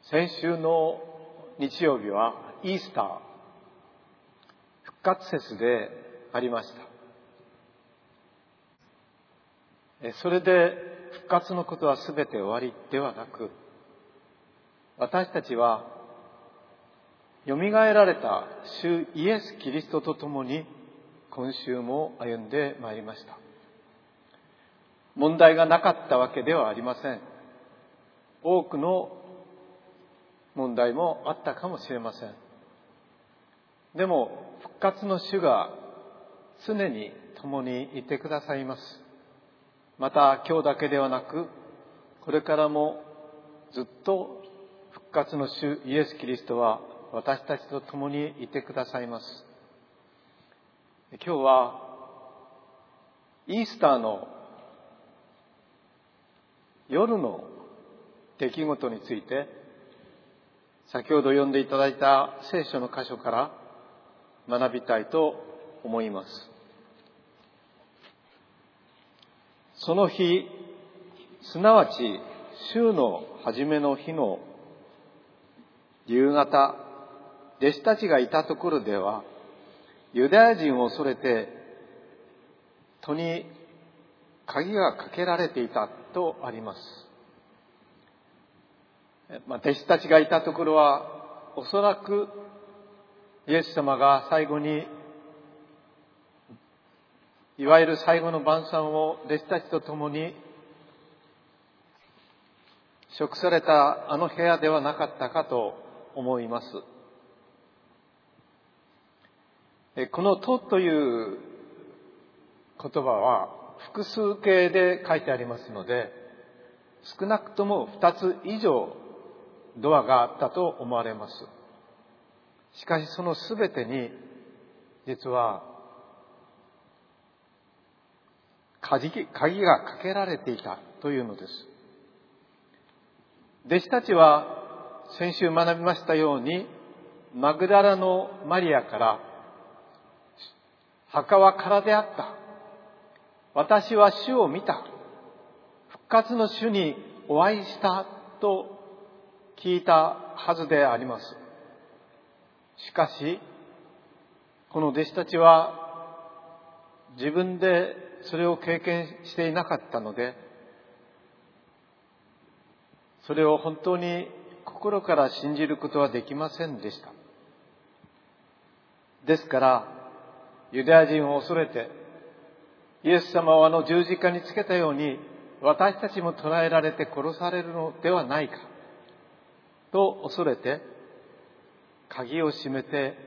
先週の日曜日はイースター、復活節でありました。それで復活のことはすべて終わりではなく、私たちはよみがえられた主イエス・キリストと共に今週も歩んでまいりました。問題がなかったわけではありません。多くの問題もあったかもしれません。でも復活の主が常に共にいてくださいます。また今日だけではなく、これからもずっと復活の主イエス・キリストは私たちと共にいてくださいます。今日はイースターの夜の出来事について、先ほど読んでいただいた聖書の箇所から学びたいと思います。その日、すなわち週の初めの日の夕方、弟子たちがいたところでは、ユダヤ人を恐れて戸に鍵がかけられていたとあります。弟子たちがいたところは、おそらくイエス様が最後に、いわゆる最後の晩餐を弟子たちと共に食されたあの部屋ではなかったかと思います。この戸という言葉は複数形で書いてありますので、少なくとも2つ以上ドアがあったと思われます。しかしそのすべてに実は鍵がかけられていたというのです。弟子たちは先週学びましたように、マグダラのマリアから墓は空であった。私は主を見た。復活の主にお会いしたと聞いたはずであります。しかし、この弟子たちは自分でそれを経験していなかったので、それを本当に心から信じることはできませんでした。ですから、ユダヤ人を恐れて、イエス様をあの十字架につけたように、私たちも捕らえられて殺されるのではないか、と恐れて、鍵を閉めて、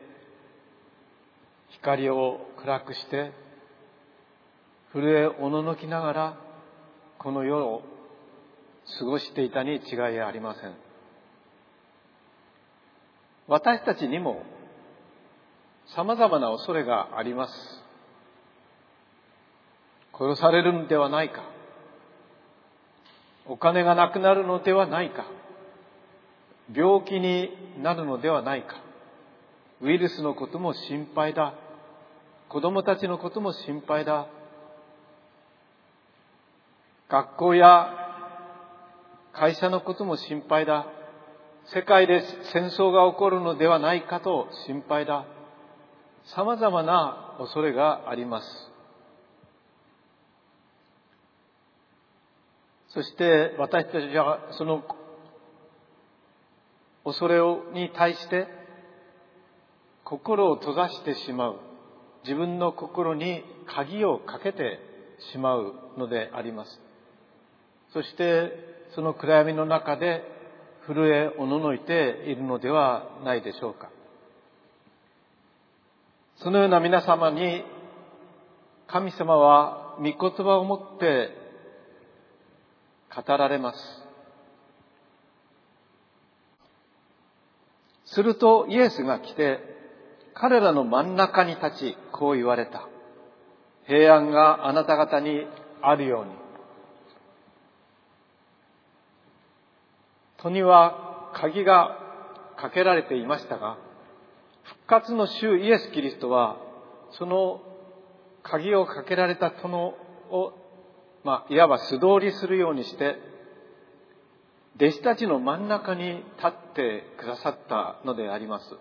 光を暗くして、震えおののきながら、この世を過ごしていたに違いありません。私たちにも様々な恐れがあります。殺されるのではないか。お金がなくなるのではないか。病気になるのではないか。ウイルスのことも心配だ。子供たちのことも心配だ。学校や会社のことも心配だ。世界で戦争が起こるのではないかと心配だ。様々な恐れがあります。そして私たちはその恐れに対して心を閉ざしてしまう。自分の心に鍵をかけてしまうのであります。そしてその暗闇の中で震えおののいているのではないでしょうか。そのような皆様に神様は御言葉をもって語られます。するとイエスが来て彼らの真ん中に立ち、こう言われた。平安があなた方にあるように。戸には鍵がかけられていましたが、復活の主イエス・キリストはその鍵をかけられた戸をいわば素通りするようにして、 弟子たちの真ん中に立ってくださったのであります。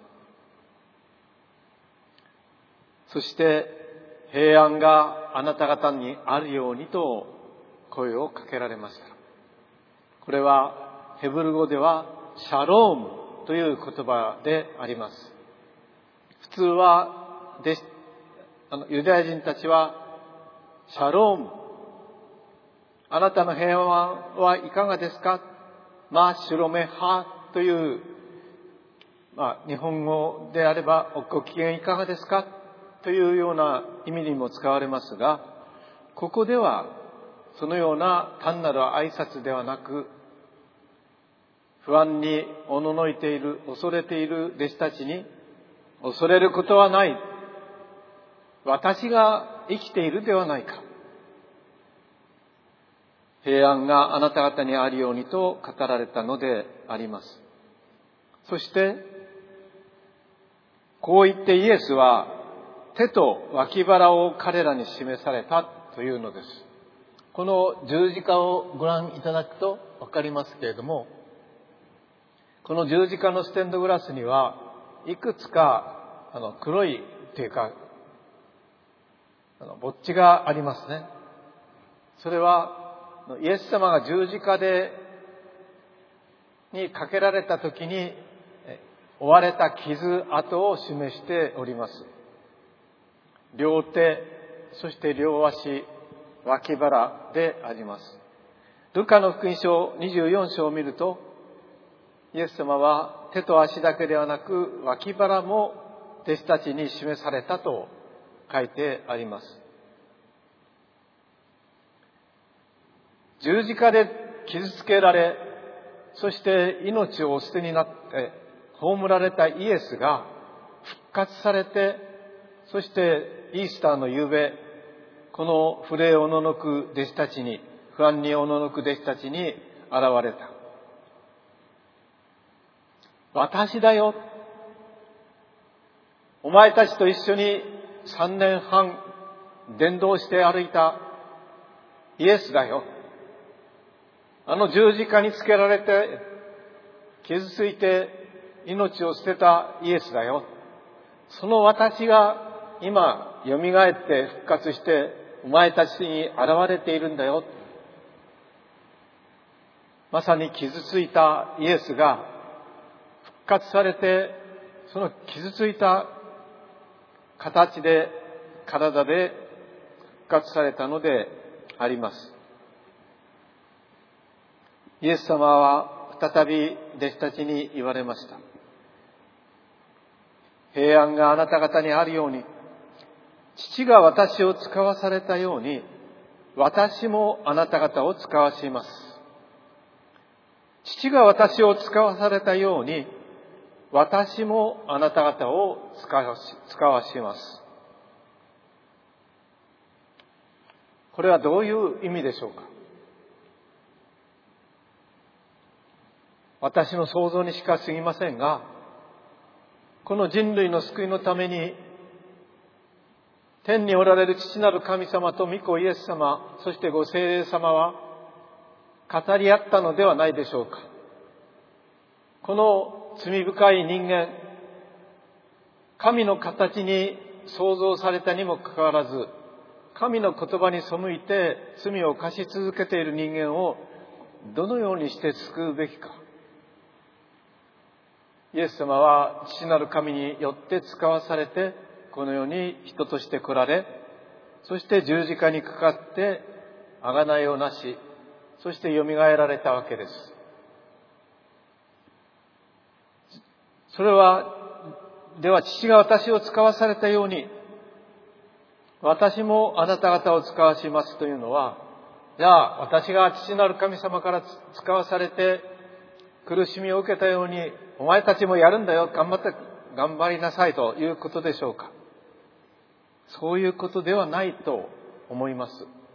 そして平安があなた方にあるようにと声をかけられました。これはヘブル語ではシャロームという言葉であります。普通はユダヤ人たちはシャローム、あなたの平安はいかがですか、マシュロメハという、日本語であればご機嫌いかがですかというような意味にも使われますが、ここではそのような単なる挨拶ではなく、不安におののいている、恐れている弟子たちに、恐れることはない、私が生きているではないか、平安があなた方にあるようにと語られたのであります。そしてこう言ってイエスは手と脇腹を彼らに示されたというのです。この十字架をご覧いただくとわかりますけれども、この十字架のステンドグラスにはいくつか黒いというかボッチがありますね。それはイエス様が十字架にかけられた時に負われた傷跡を示しております。両手、そして両足、脇腹であります。ルカの福音書24章を見ると、イエス様は手と足だけではなく脇腹も弟子たちに示されたと書いてあります。十字架で傷つけられ、そして命をお捨てになって葬られたイエスが復活されて、そしてイースターの夕べ、この震えおののく弟子たちに、不安におののく弟子たちに現れた。私だよ。お前たちと一緒に3年半伝道して歩いたイエスだよ。十字架につけられて傷ついて命を捨てたイエスだよ。その私が今蘇って復活してお前たちに現れているんだよ。まさに傷ついたイエスが復活されて、その傷ついた形で体で復活されたのであります。イエス様は再び弟子たちに言われました。平安があなた方にあるように、父が私を使わされたように、私もあなた方を使わします。父が私を使わされたように、私もあなた方を使わします。これはどういう意味でしょうか。私の想像にしか過ぎませんが、この人類の救いのために、天におられる父なる神様と御子イエス様、そしてご聖霊様は語り合ったのではないでしょうか。この罪深い人間、神の形に創造されたにもかかわらず、神の言葉に背いて罪を犯し続けている人間をどのようにして救うべきか。イエス様は父なる神によって使わされて、この世に人として来られ、そして十字架にかかって贖いをなし、そして蘇られたわけです。それは、では父が私を使わされたように、私もあなた方を使わしますというのは、じゃあ私が父なる神様から使わされて苦しみを受けたように、お前たちもやるんだよ、頑張りなさいということでしょうか。そういうことではないと思います。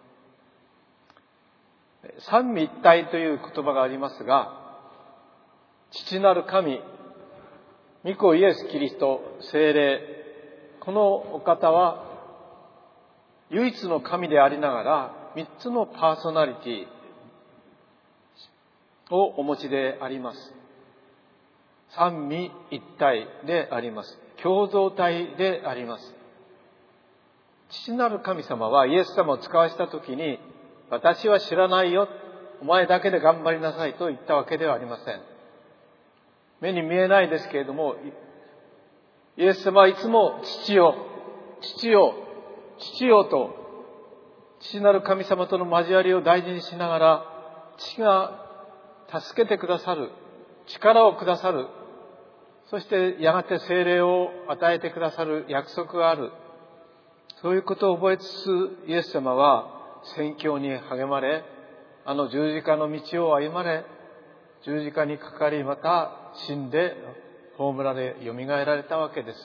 三位一体という言葉がありますが、父なる神、御子イエス・キリスト、聖霊、このお方は唯一の神でありながら、三つのパーソナリティ、 をお持ちであります。三位一体であります。共同体であります。父なる神様はイエス様を使わしたときに、私は知らないよ、お前だけで頑張りなさいと言ったわけではありません。目に見えないですけれども、イエス様はいつも父よ、父よ、父よと、父なる神様との交わりを大事にしながら、父が助けてくださる、力をくださる、そしてやがて聖霊を与えてくださる約束がある。そういうことを覚えつつ、イエス様は宣教に励まれ、あの十字架の道を歩まれ、十字架にかかり、また死んで葬られ、蘇られたわけです。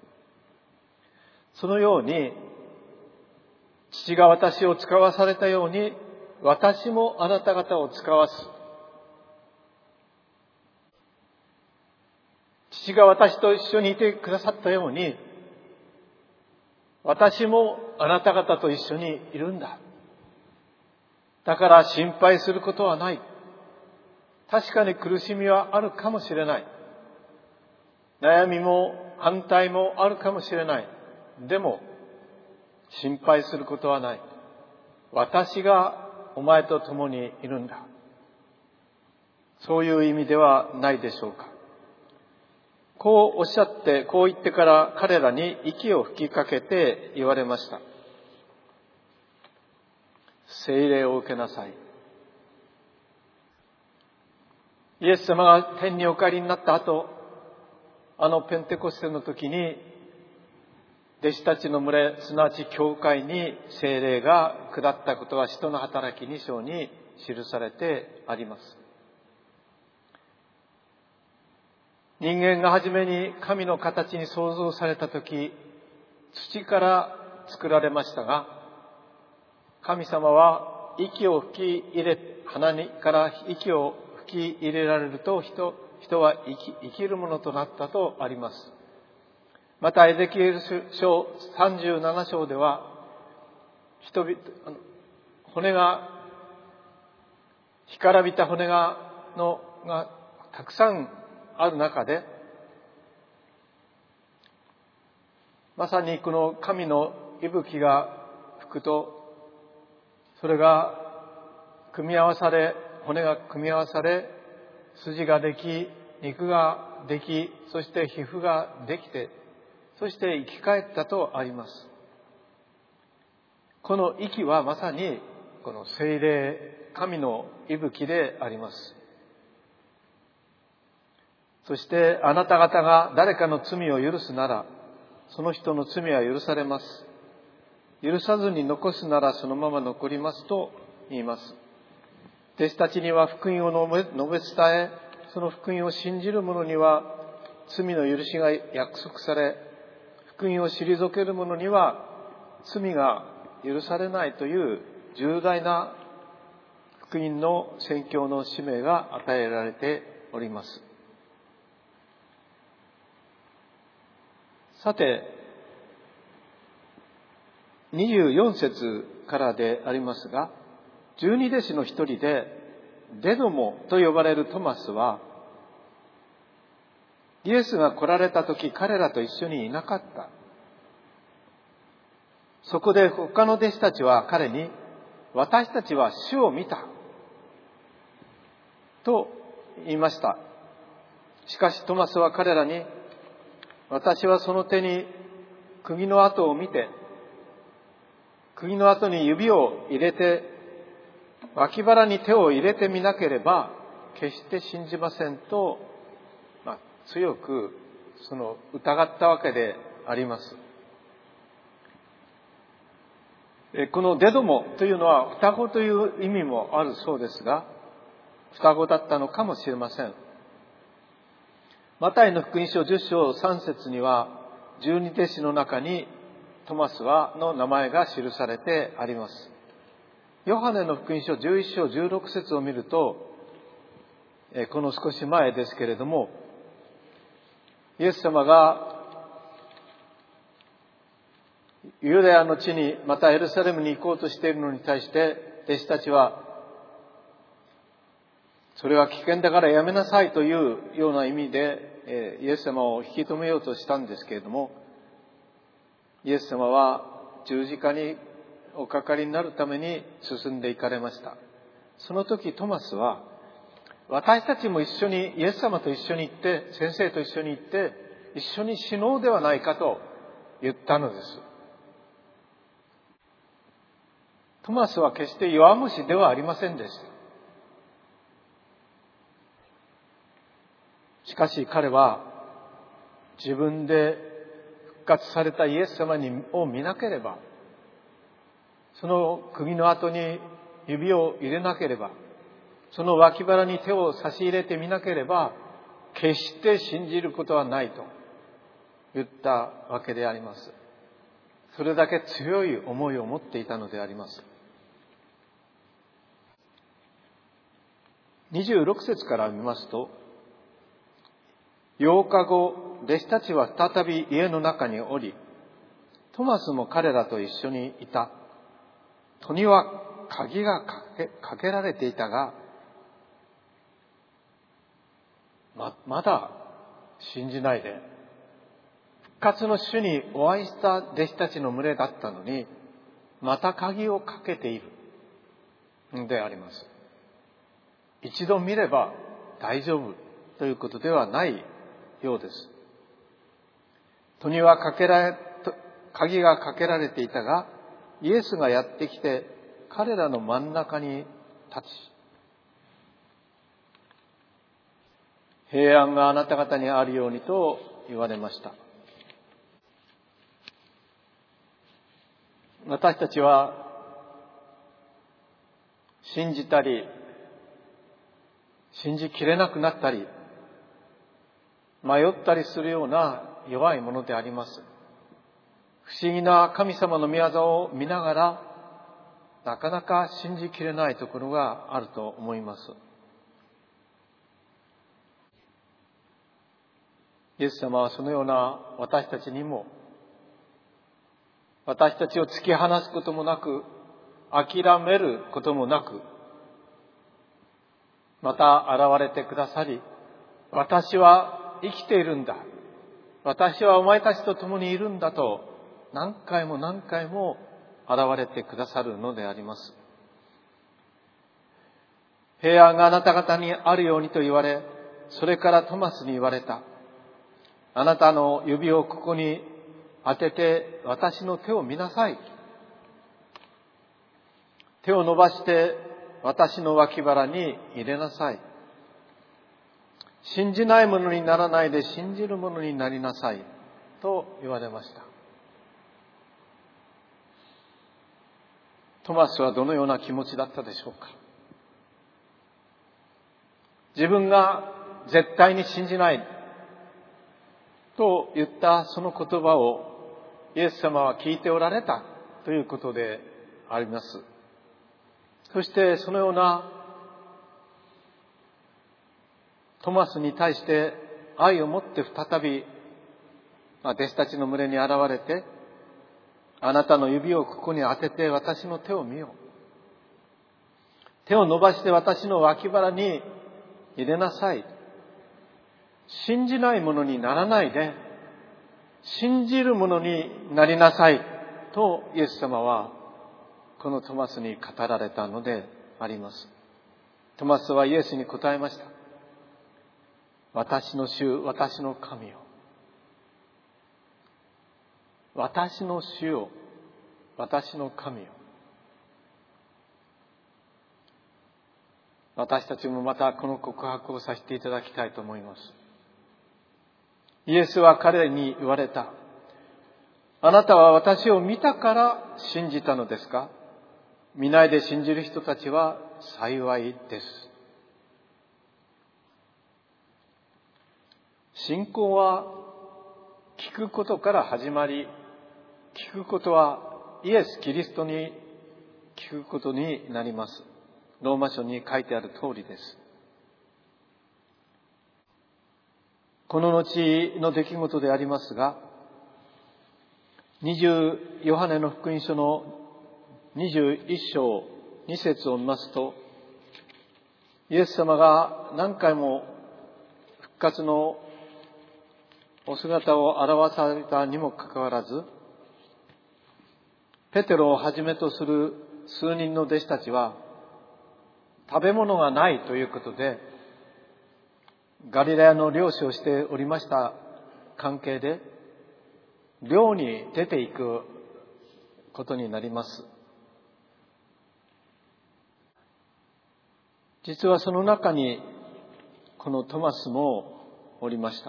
そのように、父が私を使わされたように、私もあなた方を使わす。父が私と一緒にいてくださったように、私もあなた方と一緒にいるんだ。だから心配することはない。確かに苦しみはあるかもしれない。悩みも反対もあるかもしれない。でも、心配することはない。私がお前と共にいるんだ。そういう意味ではないでしょうか。こうおっしゃって、こう言ってから彼らに息を吹きかけて言われました。聖霊を受けなさい。イエス様が天にお帰りになった後、あのペンテコステの時に、弟子たちの群れ、すなわち教会に聖霊が下ったことは、使徒の働き2章に記されてあります。人間が初めに神の形に創造されたとき、土から作られましたが、神様は息を吹き入れ、鼻から息を吹き入れられると人は生きるものとなったとあります。またエゼキエル書37章では、骨が、干からびた骨がたくさんある中で、まさにこの神の息吹が吹くと、それが組み合わされ、骨が組み合わされ、筋ができ、肉ができ、そして皮膚ができて、そして生き返ったとあります。この息はまさにこの聖霊、神の息吹であります。そしてあなた方が誰かの罪を許すなら、その人の罪は許されます。許さずに残すならそのまま残りますと言います。弟子たちには福音を述べ伝え、その福音を信じる者には罪の許しが約束され、福音を退ける者には罪が許されないという重大な福音の宣教の使命が与えられております。さて、24節からでありますが、十二弟子の一人でデドモと呼ばれるトマスは、イエスが来られた時彼らと一緒にいなかった。そこで他の弟子たちは彼に、私たちは主を見たと言いました。しかしトマスは彼らに、私はその手に釘の跡を見て、釘の跡に指を入れて、脇腹に手を入れてみなければ決して信じませんと、強く疑ったわけであります。このデドモというのは双子という意味もあるそうですが、双子だったのかもしれません。マタイの福音書10章3節には、十二弟子の中にトマスの名前が記されてあります。ヨハネの福音書11章16節を見ると、この少し前ですけれども、イエス様がユダヤの地にまたエルサレムに行こうとしているのに対して、弟子たちはそれは危険だからやめなさいというような意味で、イエス様を引き止めようとしたんですけれども、イエス様は十字架におかかりになるために進んでいかれました。その時トマスは、私たちも一緒に、イエス様と一緒に行って、先生と一緒に行って、一緒に死のうではないかと言ったのです。トマスは決して弱虫ではありませんでした。しかし彼は自分で復活されたイエス様を見なければ、その釘の跡に指を入れなければ、その脇腹に手を差し入れてみなければ、決して信じることはないと言ったわけであります。それだけ強い思いを持っていたのであります。26節から見ますと、8日後、弟子たちは再び家の中におり、トマスも彼らと一緒にいた。戸には鍵がかけられていたが、まだ信じないで、復活の主にお会いした弟子たちの群れだったのに、また鍵をかけているのであります。一度見れば大丈夫ということではないようです。戸には鍵がかけられていたが、イエスがやってきて彼らの真ん中に立ち、平安があなた方にあるようにと言われました。私たちは信じたり、信じきれなくなったり、迷ったりするような弱いものであります。不思議な神様の御業を見ながら、なかなか信じきれないところがあると思います。イエス様はそのような私たちにも、私たちを突き放すこともなく、諦めることもなく、また現れてくださり、私は生きているんだ。私はお前たちと共にいるんだと、何回も何回も現れてくださるのであります。平安があなた方にあるようにと言われ、それからトマスに言われた。あなたの指をここに当てて私の手を見なさい。手を伸ばして私の脇腹に入れなさい。信じないものにならないで信じるものになりなさいと言われました。トマスはどのような気持ちだったでしょうか。自分が絶対に信じないと言ったその言葉をイエス様は聞いておられたということであります。そしてそのようなトマスに対して愛を持って再び弟子たちの群れに現れて、あなたの指をここに当てて私の手を見よ。手を伸ばして私の脇腹に入れなさい。信じないものにならないで、信じるものになりなさいとイエス様はこのトマスに語られたのであります。トマスはイエスに答えました。私の主、私の神よ。私の主よ、私の神よ。私たちもまたこの告白をさせていただきたいと思います。イエスは彼に言われた。あなたは私を見たから信じたのですか？見ないで信じる人たちは幸いです。信仰は聞くことから始まり、聞くことはイエス・キリストに聞くことになります。ローマ書に書いてある通りです。この後の出来事でありますが、ヨハネの福音書の21章2節を見ますと、 イエス様が何回も復活のお姿を現されたにもかかわらず、ペテロをはじめとする数人の弟子たちは食べ物がないということで、ガリラヤの漁師をしておりました関係で漁に出ていくことになります。実はその中にこのトマスもおりました。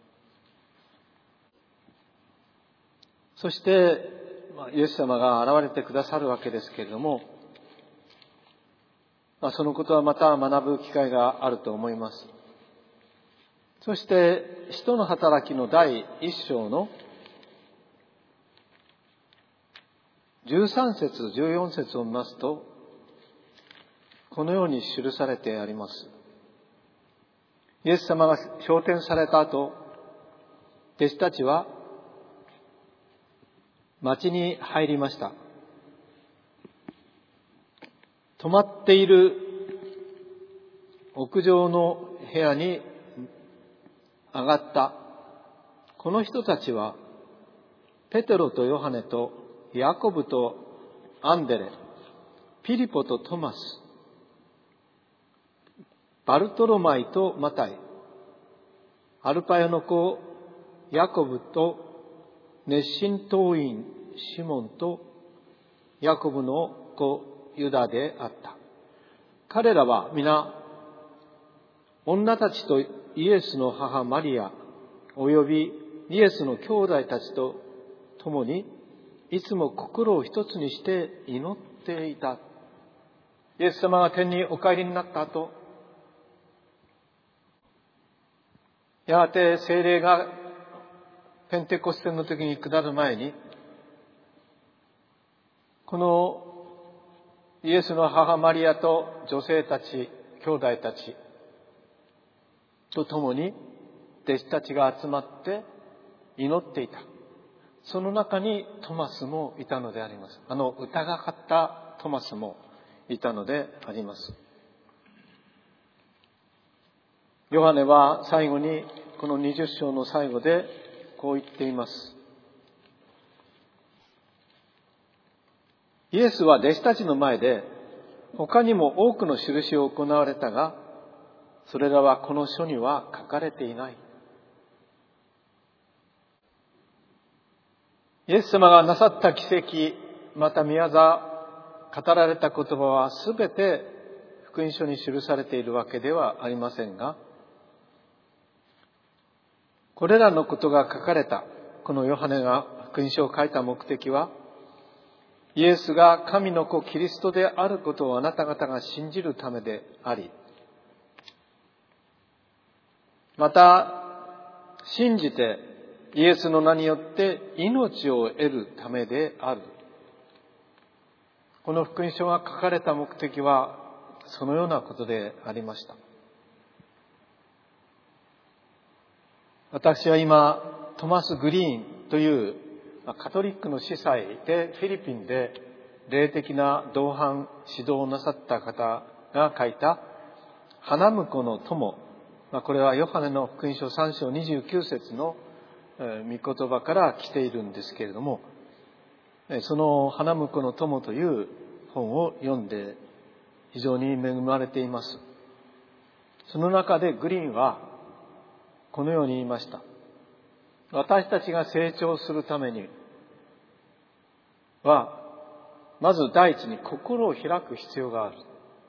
そしてイエス様が現れてくださるわけですけれども、そのことはまた学ぶ機会があると思います。そして使徒の働きの第1章の13節14節を見ますと、このように記されてあります。イエス様が昇天された後、弟子たちは町に入りました。泊まっている屋上の部屋に上がったこの人たちは、ペテロとヨハネとヤコブとアンデレ、ピリポとトマス、バルトロマイとマタイ、アルパヨの子ヤコブと熱心党員シモンとヤコブの子ユダであった。彼らは皆女たちとイエスの母マリアおよびイエスの兄弟たちと共にいつも心を一つにして祈っていた。イエス様が天にお帰りになった後、やがて聖霊がペンテコステの時に下る前に、このイエスの母マリアと女性たち、兄弟たちと共に弟子たちが集まって祈っていた。その中にトマスもいたのであります。疑かったトマスもいたのであります。ヨハネは最後にこの20章の最後でこう言っています。イエスは弟子たちの前で他にも多くの印を行われたが、それらはこの書には書かれていない。イエス様がなさった奇跡、また御業、語られた言葉はすべて福音書に記されているわけではありませんが、これらのことが書かれたこのヨハネが福音書を書いた目的は、イエスが神の子キリストであることをあなた方が信じるためであり、また信じてイエスの名によって命を得るためである。この福音書が書かれた目的はそのようなことでありました。私は今トマス・グリーンというカトリックの司祭でフィリピンで霊的な同伴指導をなさった方が書いた花婿の友、これはヨハネの福音書3章29節の御言葉から来ているんですけれども、その花婿の友という本を読んで非常に恵まれています。その中でグリーンはこのように言いました。私たちが成長するためには、まず第一に心を開く必要がある。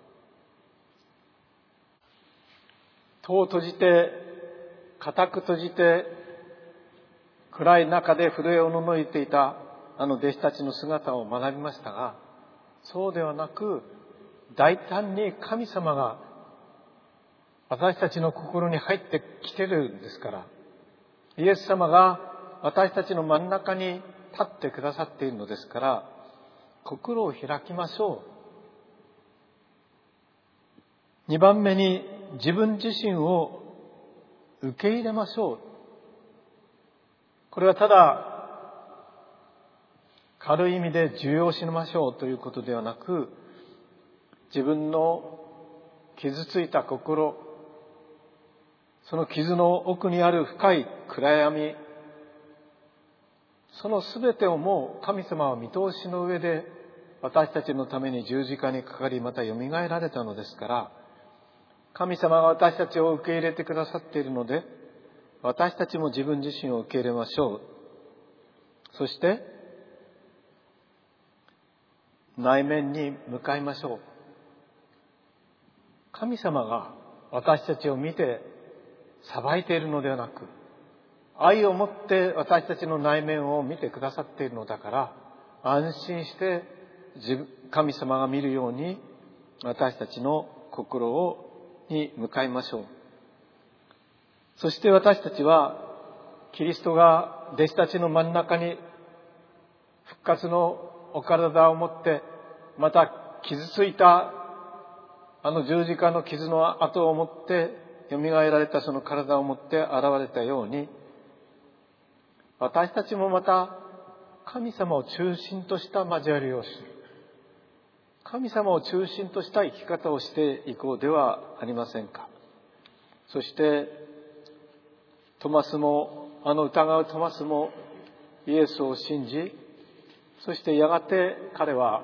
戸を閉じて、固く閉じて、暗い中で震えおののいていた弟子たちの姿を学びましたが、そうではなく、大胆に神様が私たちの心に入ってきてるんですから、イエス様が私たちの真ん中に立ってくださっているのですから、心を開きましょう。2番目に自分自身を受け入れましょう。これはただ軽い意味で受容しましょうということではなく、自分の傷ついた心、その傷の奥にある深い暗闇、そのすべてをもう神様は見通しの上で私たちのために十字架にかかり、またよみがえられたのですから、神様が私たちを受け入れてくださっているので、私たちも自分自身を受け入れましょう。そして内面に向かいましょう。神様が私たちを見て裁いているのではなく、愛を持って私たちの内面を見てくださっているのだから、安心して神様が見るように私たちの心に向かいましょう。そして私たちはキリストが弟子たちの真ん中に復活のお体を持って、また傷ついたあの十字架の傷の跡を持ってよみがえられたその体を持って現れたように、私たちもまた神様を中心とした交わりをする、神様を中心とした生き方をしていこうではありませんか。そしてトマスも、あの疑うトマスもイエスを信じ、そしてやがて彼は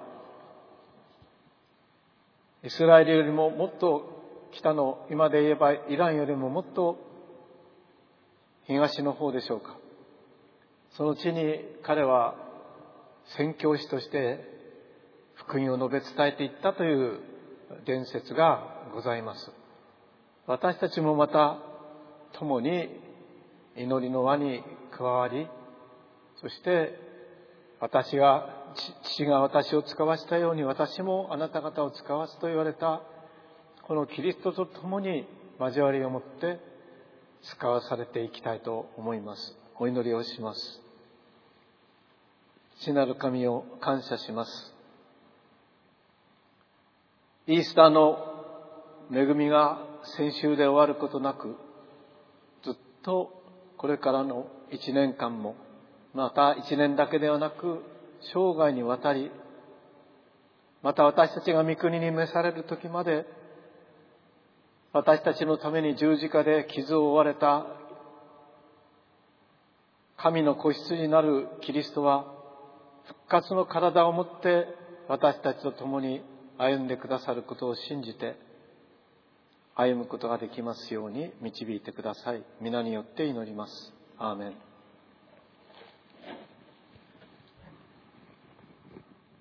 イスラエルよりももっと北の、今で言えばイランよりももっと東の方でしょうか、その地に彼は宣教師として福音を述べ伝えていったという伝説がございます。私たちもまた共に祈りの輪に加わり、そして父が私を使わしたように私もあなた方を使わすと言われたこのキリストと共に交わりを持って使わされていきたいと思います。お祈りをします。父なる神を感謝します。イースターの恵みが先週で終わることなく、ずっとこれからの1年間も、また1年だけではなく生涯にわたり、また私たちが御国に召される時まで、私たちのために十字架で傷を負われた神の子羊なるキリストは復活の体を持って私たちと共に歩んでくださることを信じて歩むことができますように導いてください。皆によって祈ります。アーメン。